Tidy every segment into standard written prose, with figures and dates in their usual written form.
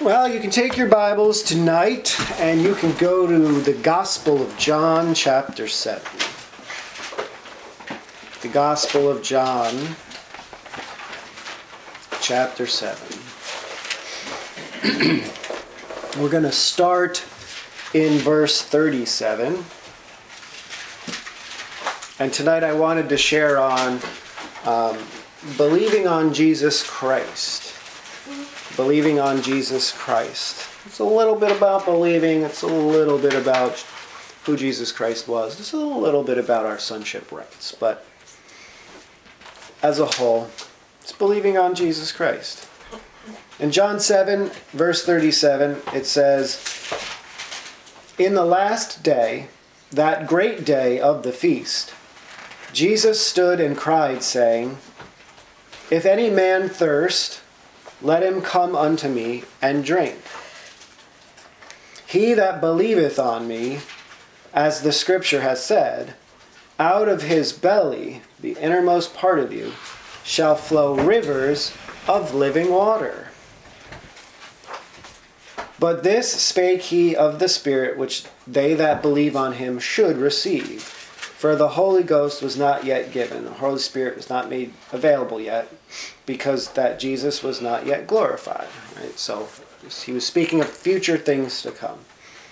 Well, you can take your Bibles tonight and you can go to the Gospel of John, chapter 7. The Gospel of John, chapter 7. We're going to start in verse 37. And tonight I wanted to share on believing on Jesus Christ. Believing on Jesus Christ. It's a little bit about believing. It's a little bit about who Jesus Christ was. It's a little bit about our sonship rights. But as a whole, it's believing on Jesus Christ. In John 7, verse 37, it says, "In the last day, that great day of the feast, Jesus stood and cried, saying, 'If any man thirst, let him come unto me and drink. He that believeth on me, as the scripture has said, out of his belly, the innermost part of you, shall flow rivers of living water.' But this spake he of the Spirit, which they that believe on him should receive. For the Holy Ghost was not yet given." The Holy Spirit was not made available yet, because that Jesus was not yet glorified. Right? So he was speaking of future things to come.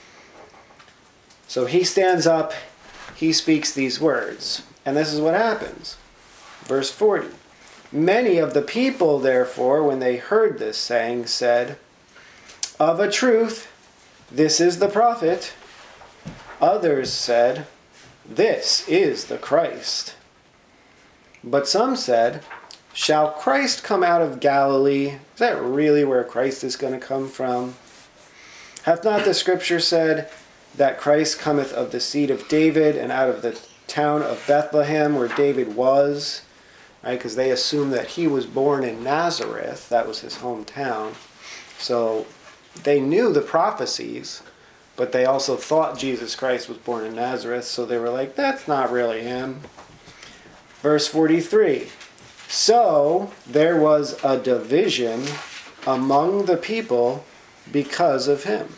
So he stands up, he speaks these words, and this is what happens. Verse 40. "Many of the people, therefore, when they heard this saying, said, 'Of a truth, this is the prophet.' Others said, 'This is the Christ.' But some said, 'Shall Christ come out of Galilee?' Is that really where Christ is going to come from? Hath not the scripture said that Christ cometh of the seed of David and out of the town of Bethlehem where David was?" Right? Because they assumed that he was born in Nazareth. That was his hometown. So they knew the prophecies, but they also thought Jesus Christ was born in Nazareth. So they were like, that's not really him. Verse 43. "So there was a division among the people because of him."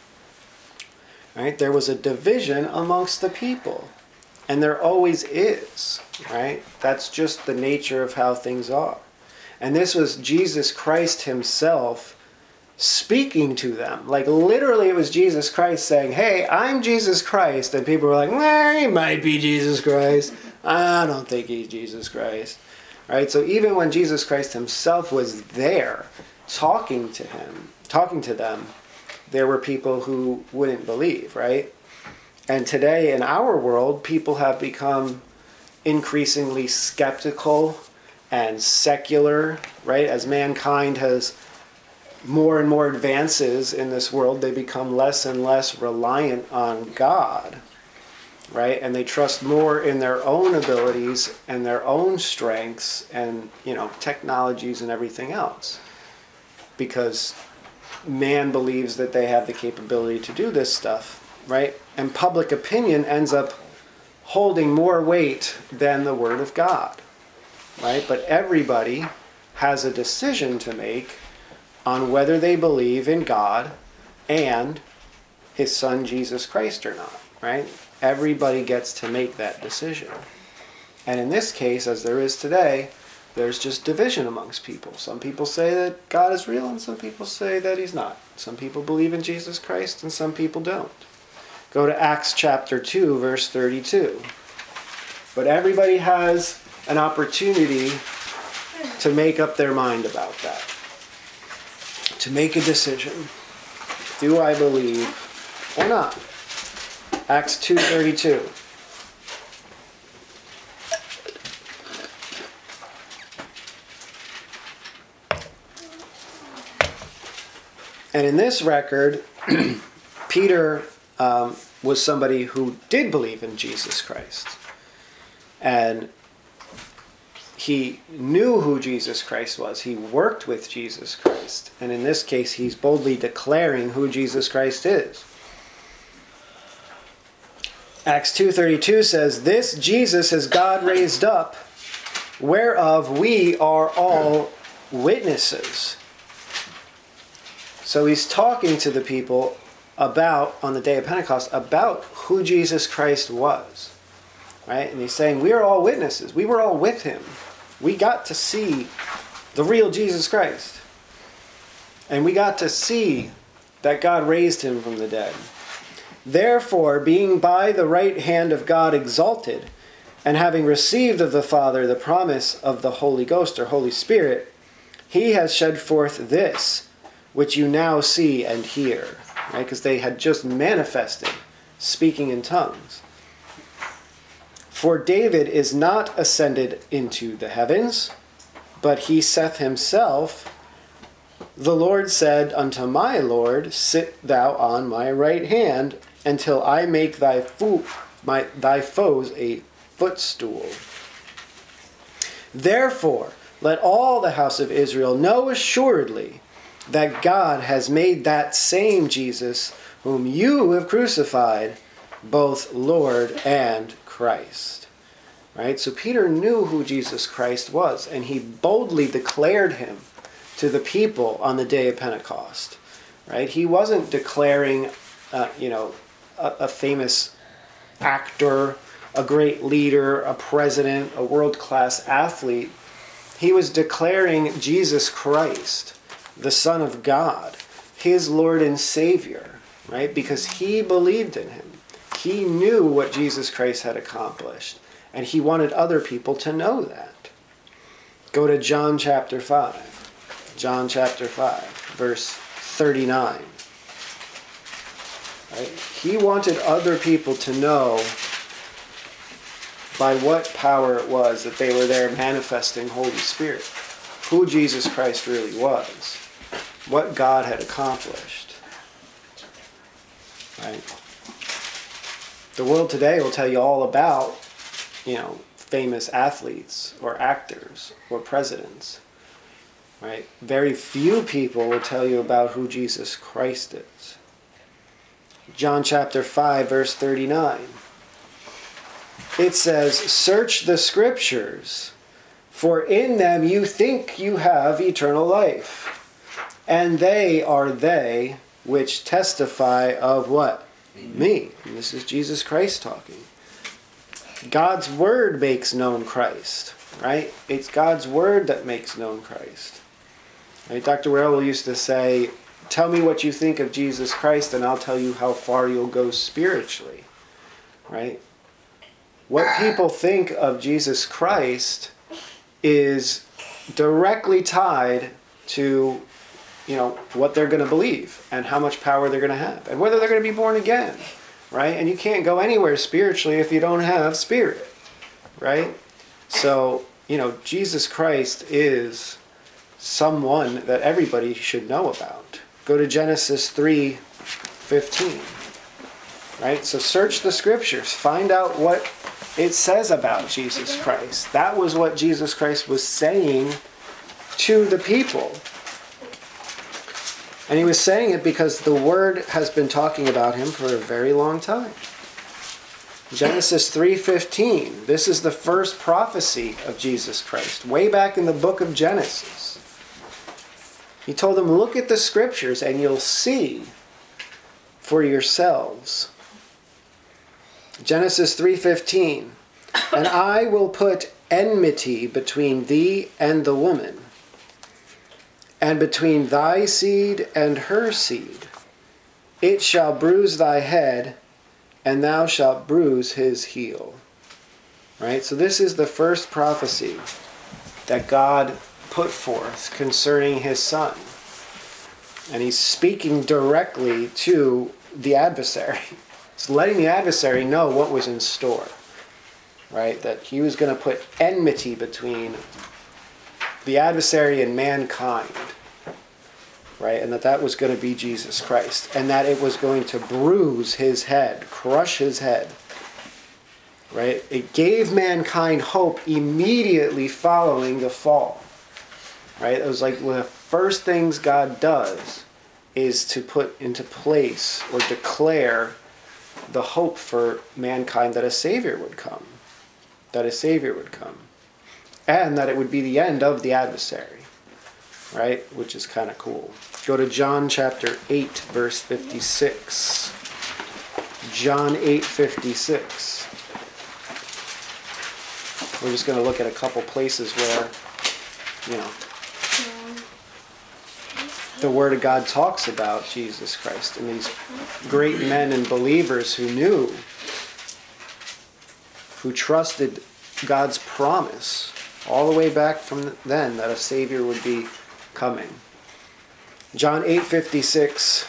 Right? There was a division amongst the people. And there always is. Right? That's just the nature of how things are. And this was Jesus Christ himself speaking to them. Like literally it was Jesus Christ saying, "Hey, I'm Jesus Christ." And people were like, "Well, he might be Jesus Christ. I don't think he's Jesus Christ." Right? So even when Jesus Christ himself was there talking to them, there were people who wouldn't believe, right? And today in our world, people have become increasingly skeptical and secular, right? As mankind has more and more advances in this world, they become less and less reliant on God, right? And they trust more in their own abilities and their own strengths and, technologies and everything else. Because man believes that they have the capability to do this stuff, right? And public opinion ends up holding more weight than the Word of God, right? But everybody has a decision to make on whether they believe in God and his son Jesus Christ or not, right? Everybody gets to make that decision. And in this case, as there is today, there's just division amongst people. Some people say that God is real and some people say that he's not. Some people believe in Jesus Christ and some people don't. Go to Acts chapter 2, verse 32. But everybody has an opportunity to make up their mind about that. To make a decision. Do I believe or not? Acts 2:32. And in this record, Peter was somebody who did believe in Jesus Christ. And he knew who Jesus Christ was. He worked with Jesus Christ. And in this case, he's boldly declaring who Jesus Christ is. Acts 2:32 says, "This Jesus has God raised up, whereof we are all witnesses." So he's talking to the people about, on the day of Pentecost, about who Jesus Christ was. Right? And he's saying, we are all witnesses. We were all with him. We got to see the real Jesus Christ. And we got to see that God raised him from the dead. Therefore, being by the right hand of God exalted, and having received of the Father the promise of the Holy Ghost or Holy Spirit, he has shed forth this, which you now see and hear. Right? Because they had just manifested speaking in tongues. For David is not ascended into the heavens, but he saith himself, the Lord said unto my Lord, sit thou on my right hand, until I make thy foes a footstool. Therefore, let all the house of Israel know assuredly that God has made that same Jesus, whom you have crucified, both Lord and Christ. Right? So Peter knew who Jesus Christ was, and he boldly declared him to the people on the day of Pentecost. Right? He wasn't declaring, a famous actor, a great leader, a president, a world-class athlete. He was declaring Jesus Christ, the Son of God, his Lord and Savior, right? Because he believed in him. He knew what Jesus Christ had accomplished, and he wanted other people to know that. Go to John chapter 5. John chapter 5, verse 39. Right? He wanted other people to know by what power it was that they were there manifesting Holy Spirit, who Jesus Christ really was, what God had accomplished. Right? The world today will tell you all about, famous athletes or actors or presidents. Right? Very few people will tell you about who Jesus Christ is. John chapter 5, verse 39. It says, search the scriptures, for in them you think you have eternal life. And they are they which testify of what? Me. And this is Jesus Christ talking. God's word makes known Christ. Right? It's God's word that makes known Christ. Right? Dr. Werrell used to say, tell me what you think of Jesus Christ and I'll tell you how far you'll go spiritually. Right? What people think of Jesus Christ is directly tied to, what they're going to believe and how much power they're going to have and whether they're going to be born again, right? And you can't go anywhere spiritually if you don't have spirit, right? So, Jesus Christ is someone that everybody should know about. Go to Genesis 3:15, right? So search the scriptures, find out what it says about Jesus Christ. That was what Jesus Christ was saying to the people. And he was saying it because the Word has been talking about him for a very long time. Genesis 3:15. This is the first prophecy of Jesus Christ, way back in the book of Genesis. He told them, look at the scriptures and you'll see for yourselves. Genesis 3:15. And I will put enmity between thee and the woman, and between thy seed and her seed. It shall bruise thy head, and thou shalt bruise his heel. Right? So this is the first prophecy that God put forth concerning his Son. And he's speaking directly to the adversary. He's letting the adversary know what was in store. Right? That he was going to put enmity between the adversary and mankind. Right? And that was going to be Jesus Christ. And that it was going to bruise his head, crush his head. Right? It gave mankind hope immediately following the fall. Right? It was like one of the first things God does is to put into place or declare the hope for mankind that a Savior would come. That a Savior would come. And that it would be the end of the adversary. right? Which is kind of cool. Go to John chapter 8, verse 56. John 8:56. We're just going to look at a couple places where, the Word of God talks about Jesus Christ and these great men and believers who trusted God's promise all the way back from then that a Savior would be coming. John 8:56.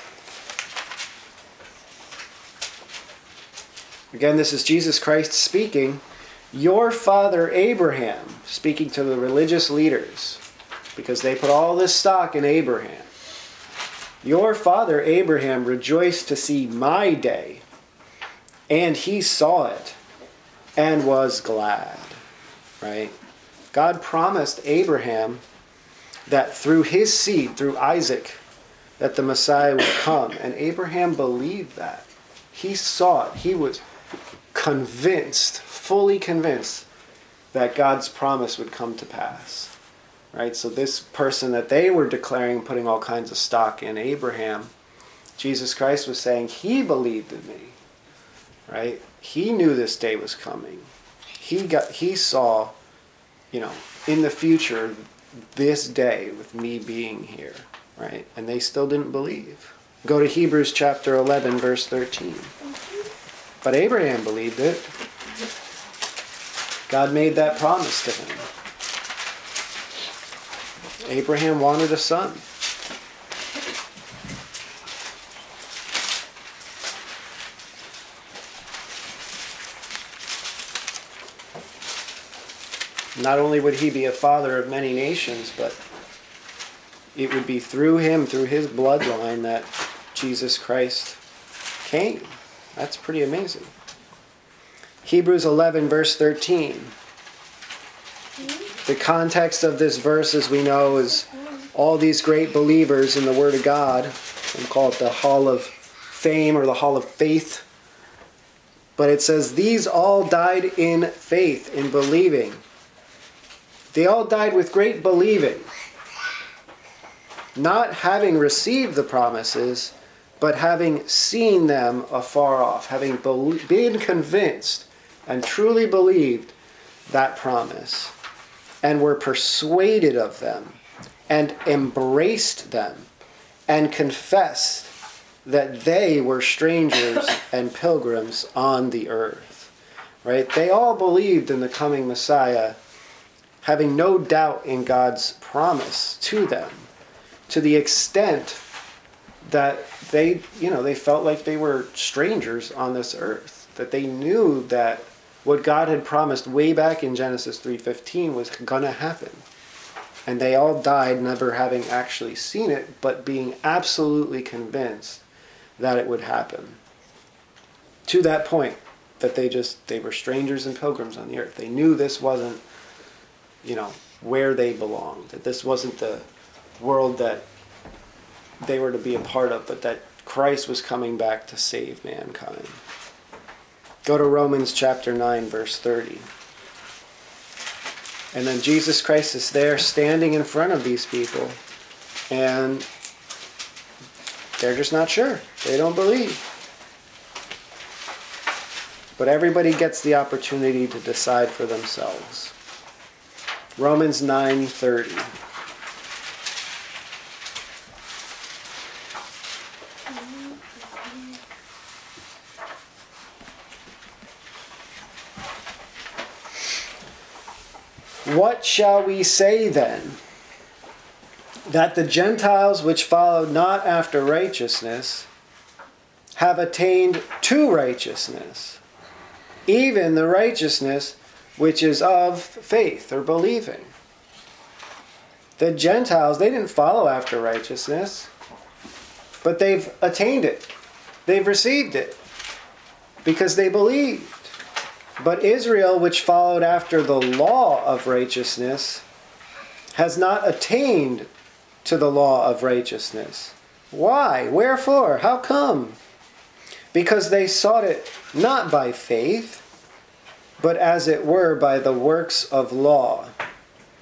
Again, this is Jesus Christ speaking. Your father Abraham, speaking to the religious leaders, because they put all this stock in Abraham. Your father Abraham rejoiced to see my day, and he saw it and was glad. Right? God promised Abraham that through his seed, through Isaac, that the Messiah would come. And Abraham believed that. He saw it. He was convinced, fully convinced, that God's promise would come to pass. Right? So this person that they were declaring, putting all kinds of stock in, Abraham, Jesus Christ was saying he believed in me. Right? He knew this day was coming. He saw, in the future, this day with me being here. Right? And they still didn't believe. Go to Hebrews chapter 11, verse 13. But Abraham believed it. God made that promise to him. Abraham wanted a son. Not only would he be a father of many nations, but it would be through him, through his bloodline, that Jesus Christ came. That's pretty amazing. Hebrews 11, verse 13. The context of this verse, as we know, is all these great believers in the Word of God. We call it the Hall of Fame or the Hall of Faith. But it says, these all died in faith, in believing. They all died with great believing. Not having received the promises, but having seen them afar off. Having been convinced and truly believed that promise. And were persuaded of them, and embraced them, and confessed that they were strangers and pilgrims on the earth. Right? They all believed in the coming Messiah, having no doubt in God's promise to them, to the extent that they felt like they were strangers on this earth, that they knew that what God had promised way back in Genesis 3:15 was going to happen. And they all died never having actually seen it, but being absolutely convinced that it would happen. To that point, that they were strangers and pilgrims on the earth. They knew this wasn't, where they belonged. That this wasn't the world that they were to be a part of, but that Christ was coming back to save mankind. Go to Romans chapter 9, verse 30. And then Jesus Christ is there standing in front of these people. And they're just not sure. They don't believe. But everybody gets the opportunity to decide for themselves. Romans 9:30. What shall we say then? That the Gentiles which followed not after righteousness have attained to righteousness, even the righteousness which is of faith or believing. The Gentiles, they didn't follow after righteousness, but they've attained it. They've received it because they believed. But Israel, which followed after the law of righteousness, has not attained to the law of righteousness. Why? Wherefore? How come? Because they sought it not by faith, but as it were by the works of law.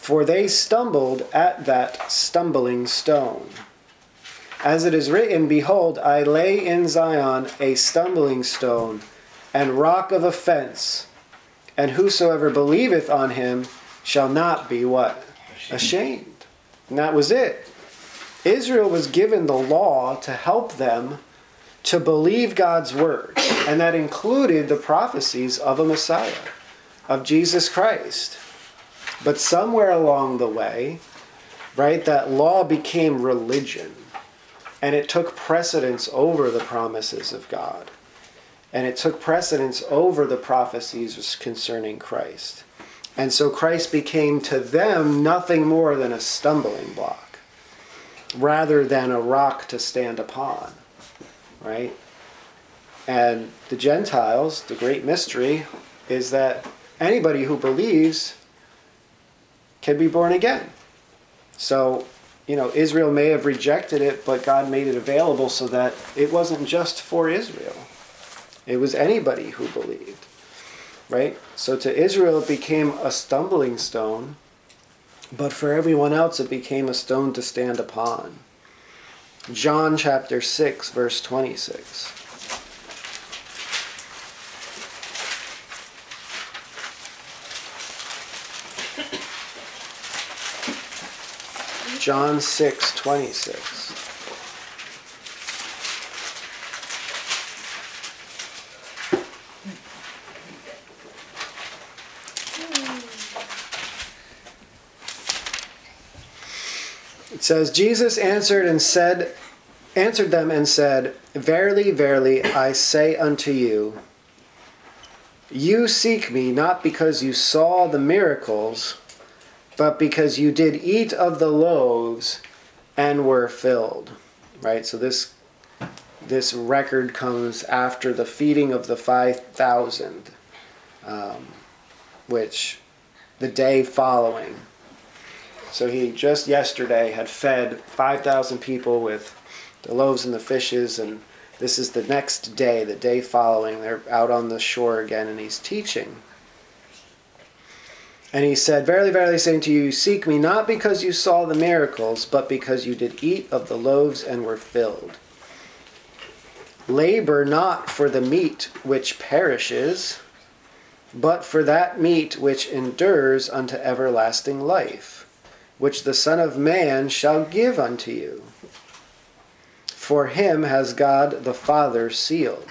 For they stumbled at that stumbling stone. As it is written, Behold, I lay in Zion a stumbling stone and rock of offense, and whosoever believeth on him shall not be what? Ashamed. And that was it. Israel was given the law to help them to believe God's word. And that included the prophecies of a Messiah, of Jesus Christ. But somewhere along the way, right, that law became religion. And it took precedence over the promises of God. And it took precedence over the prophecies concerning Christ. And so Christ became to them nothing more than a stumbling block, rather than a rock to stand upon. Right? And the Gentiles, the great mystery, is that anybody who believes can be born again. So, Israel may have rejected it, but God made it available so that it wasn't just for Israel. It was anybody who believed. Right? So to Israel it became a stumbling stone, but for everyone else it became a stone to stand upon. John chapter 6, verse 26. John 6:26. It says, Jesus answered them and said, Verily, verily, I say unto you, you seek me not because you saw the miracles, but because you did eat of the loaves and were filled. Right? So this record comes after the feeding of the 5,000, which the day following. So he just yesterday had fed 5,000 people with the loaves and the fishes, and this is the next day, the day following. They're out on the shore again, and he's teaching. And he said, Verily, verily, saying to you, you seek me not because you saw the miracles, but because you did eat of the loaves and were filled. Labor not for the meat which perishes, but for that meat which endures unto everlasting life, which the Son of Man shall give unto you. For him has God the Father sealed.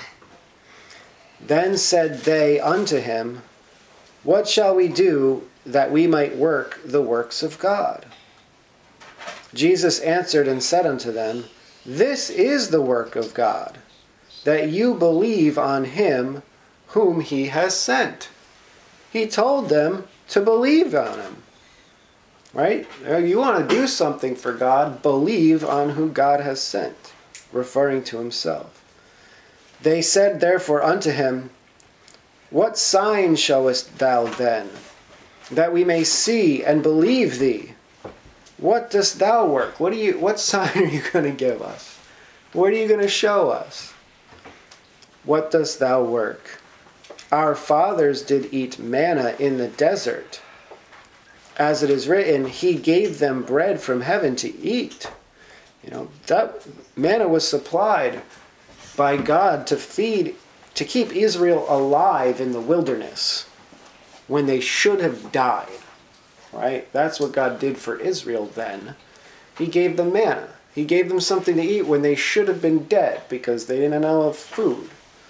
Then said they unto him, What shall we do that we might work the works of God? Jesus answered and said unto them, This is the work of God, that you believe on him whom he has sent. He told them to believe on him. Right? You want to do something for God, believe on who God has sent, referring to himself. They said therefore unto him, What sign showest thou then, that we may see and believe thee? What dost thou work? What sign are you going to give us? What are you going to show us? What dost thou work? Our fathers did eat manna in the desert. As it is written, he gave them bread from heaven to eat. That manna was supplied by God to keep Israel alive in the wilderness when they should have died. Right? That's what God did for Israel then. He gave them manna. He gave them something to eat when they should have been dead because they didn't know of food.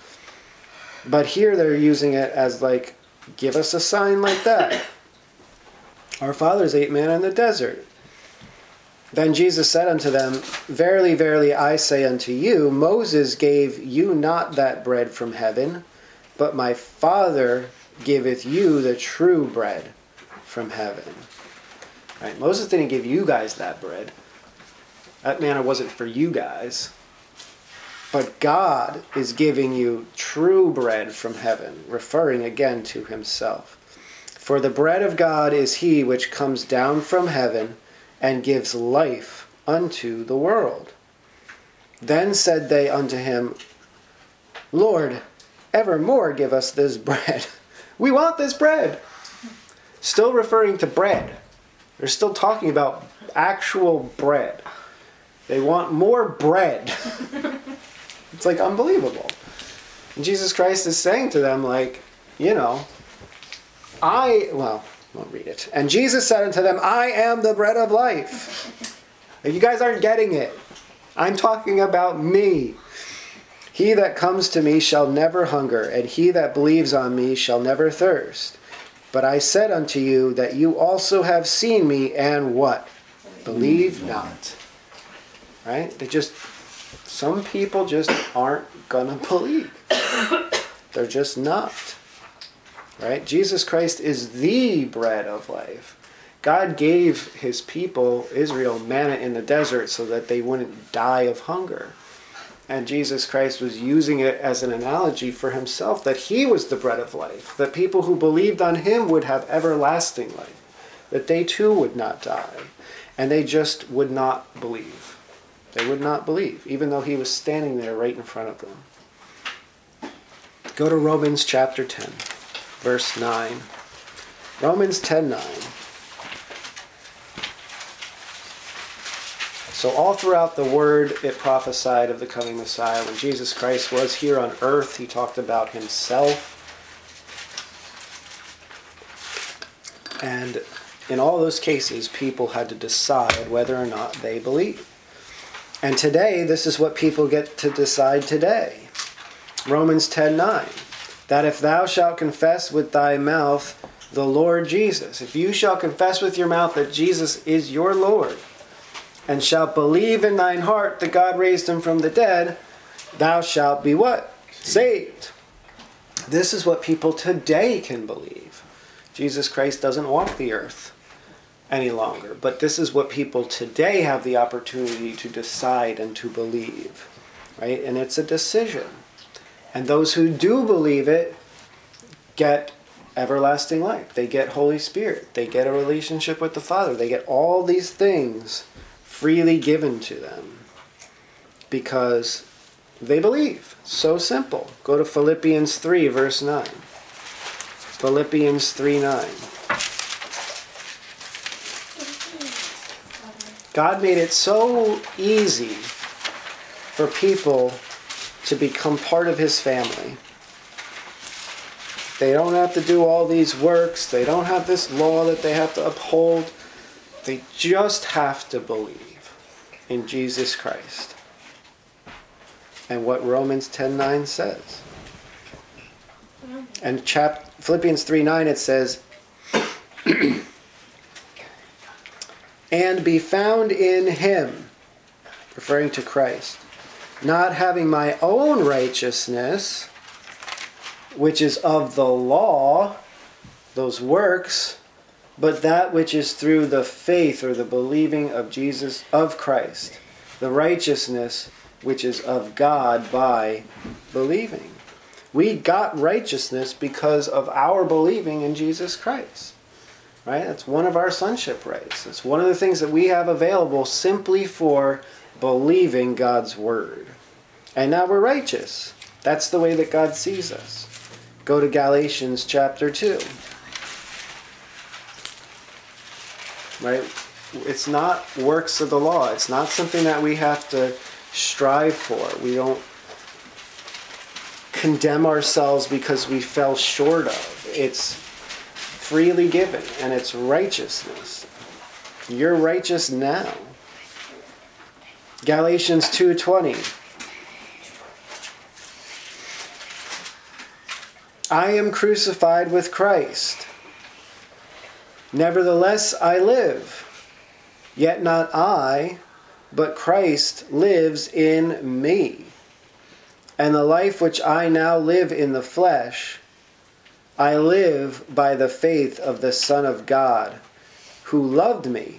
But here they're using it as give us a sign like that. Our fathers ate manna in the desert. Then Jesus said unto them, Verily, verily, I say unto you, Moses gave you not that bread from heaven, but my Father giveth you the true bread from heaven. Right? Moses didn't give you guys that bread. That manna wasn't for you guys. But God is giving you true bread from heaven, referring again to himself. For the bread of God is he which comes down from heaven and gives life unto the world. Then said they unto him, Lord, evermore give us this bread. We want this bread. Still referring to bread. They're still talking about actual bread. They want more bread. It's like unbelievable. And Jesus Christ is saying to them, like, I'll read it. And Jesus said unto them, I am the bread of life. And you guys aren't getting it. I'm talking about me. He that comes to me shall never hunger, and he that believes on me shall never thirst. But I said unto you that you also have seen me, and what? Believe not. Right? Some people just aren't gonna believe. They're just not. Right? Jesus Christ is the bread of life. God gave his people, Israel, manna in the desert so that they wouldn't die of hunger. And Jesus Christ was using it as an analogy for himself, that he was the bread of life, that people who believed on him would have everlasting life, that they too would not die. And they just would not believe. They would not believe, even though he was standing there right in front of them. Go to Romans chapter 10, verse 9. Romans 10:9. So all throughout the word, it prophesied of the coming Messiah. When Jesus Christ was here on earth, he talked about himself. And in all those cases, people had to decide whether or not they believe. And today, this is what people get to decide today. Romans 10:9. That if thou shalt confess with thy mouth the Lord Jesus, if you shall confess with your mouth that Jesus is your Lord, and shalt believe in thine heart that God raised him from the dead, thou shalt be what? Saved. This is what people today can believe. Jesus Christ doesn't walk the earth any longer, but this is what people today have the opportunity to decide and to believe, right? And it's a decision. And those who do believe it get everlasting life. They get Holy Spirit. They get a relationship with the Father. They get all these things freely given to them because they believe. So simple. Go to Philippians 3, verse 9. Philippians 3:9. God made it so easy for people to become part of his family. They don't have to do all these works. They don't have this law that they have to uphold. They just have to believe in Jesus Christ and what Romans 10:9 says. And Philippians 3:9 it says, and be found in him, referring to Christ, not having my own righteousness, which is of the law, those works, but that which is through the faith or the believing of Jesus, of Christ, the righteousness which is of God by believing. We got righteousness because of our believing in Jesus Christ. Right? That's one of our sonship rights. It's one of the things that we have available simply for believing God's word. And now we're righteous. That's the way that God sees us. Go to Galatians chapter 2. Right? It's not works of the law. It's not something that we have to strive for. We don't condemn ourselves because we fell short of. It's freely given, and it's righteousness. You're righteous now. Galatians 2:20. I am crucified with Christ. Nevertheless I live. Yet not I, but Christ lives in me. And the life which I now live in the flesh, I live by the faith of the Son of God, who loved me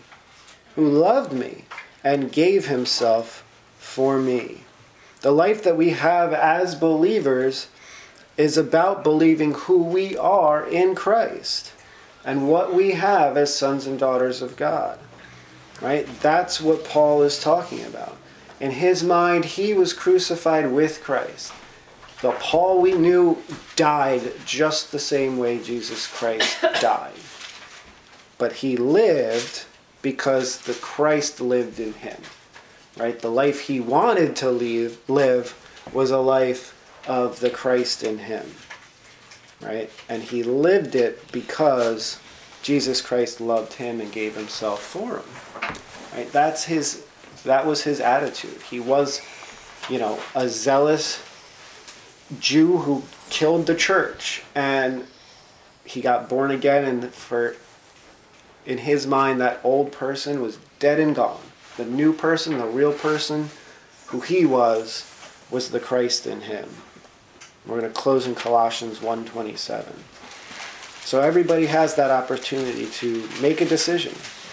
and gave himself for me. The life that we have as believers is about believing who we are in Christ and what we have as sons and daughters of God. Right? That's what Paul is talking about. In his mind, he was crucified with Christ. The Paul we knew died just the same way Jesus Christ died. but he lived because the Christ lived in him. Right? The life he wanted to live was a life of the Christ in him. Right? And he lived it because Jesus Christ loved him and gave himself for him. Right? That was his attitude. He was, a zealous Jew who killed the church, and he got born again, and in his mind that old person was dead and gone. The new person, the real person, who he was the Christ in him. We're going to close in Colossians 1:27. So everybody has that opportunity to make a decision.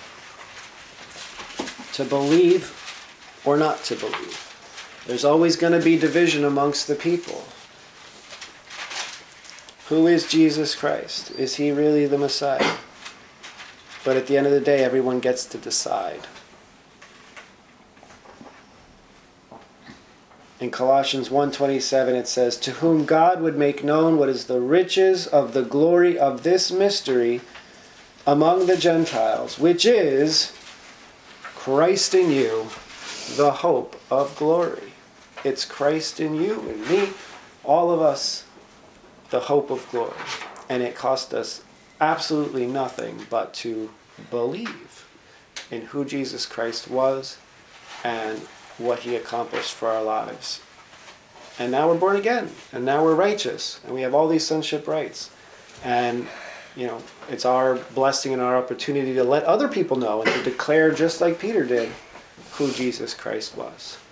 To believe or not to believe. There's always going to be division amongst the people. Who is Jesus Christ? Is he really the Messiah? But at the end of the day, everyone gets to decide. In Colossians 1:27 it says, "To whom God would make known what is the riches of the glory of this mystery among the Gentiles, which is Christ in you, the hope of glory." It's Christ in you and me, all of us, the hope of glory. And it cost us absolutely nothing but to believe in who Jesus Christ was and what he accomplished for our lives. And now we're born again, and now we're righteous, and we have all these sonship rights. And, it's our blessing and our opportunity to let other people know and to declare, just like Peter did, who Jesus Christ was.